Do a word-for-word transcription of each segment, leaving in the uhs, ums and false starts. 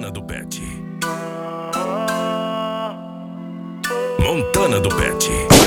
Montana do Pet. Montana do Pet.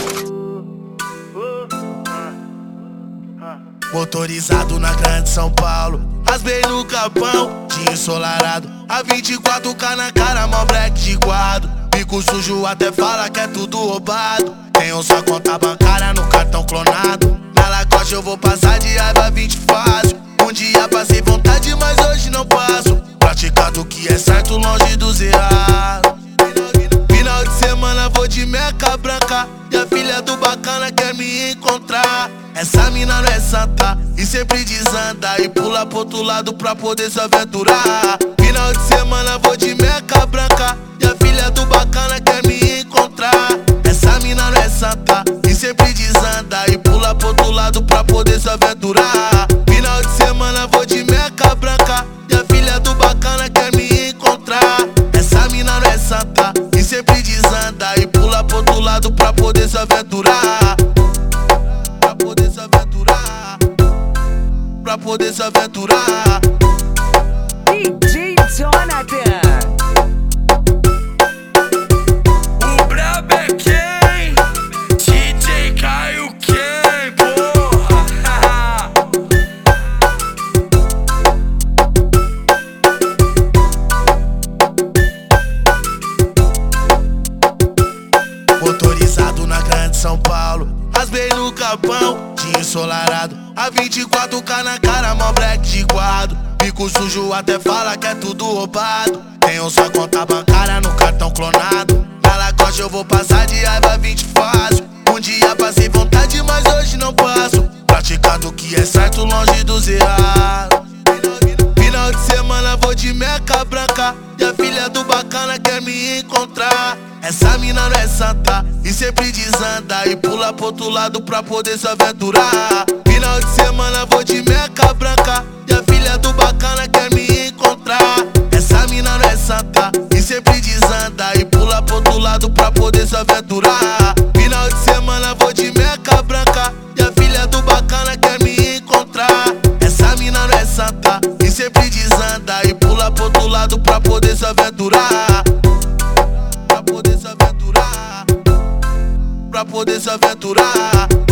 Motorizado na grande São Paulo, rasbei no capão, dia ensolarado. A vinte e quatro K na cara, mó black de quadro. Bico sujo até fala que é tudo roubado. Tenho só conta bancária no cartão clonado. Na Lacoste eu vou passar de raiva vinte fácil. Um dia passei vontade, mas hoje não passo. Praticado o que é certo, longe dos errados. Final de semana vou de meca branca, e a filha do bacana quer me encontrar. Essa mina não é santa e sempre desanda e pula pro outro lado pra poder se aventurar. Final de semana vou de meca branca, e a filha do bacana quer me encontrar. Essa mina não é santa e sempre desanda e pula pro outro lado pra poder se aventurar. Final de semana vou de meca branca, e a filha do bacana quer me encontrar. Essa mina não é santa e sempre desanda e pula pro outro lado pra poder se aventurar. Pra poder se aventurar. Pra poder se aventurar. D J Jonathan. O brabo é quem? D J Caio quem, porra? Motorizado na grande São Paulo, rasbei no capão, dia ensolarado. A vinte e quatro K na cara, mó black de quadro. Bico sujo até fala que é tudo roubado. Tenho só conta bancária no cartão clonado. Na Lacoste eu vou passar de raiva vinte fácil. Um dia passei vontade, mas hoje não passo. Praticado o que é certo, longe dos errados. Final de semana vou de meca branca, e a filha do bacana quer me encontrar. Essa mina não é santa e sempre desanda e pula pro outro lado pra poder se aventurar. Final de semana vou de meca branca, e a filha do bacana quer me encontrar. Essa mina não é santa e sempre desanda e pula pro outro lado pra poder se aventurar. Final de semana vou de meca branca, e a filha do bacana quer me encontrar. Essa mina não é santa e sempre desanda e pula pro outro lado pra poder se aventurar. Pra poder se aventurar. Pra poder se aventurar.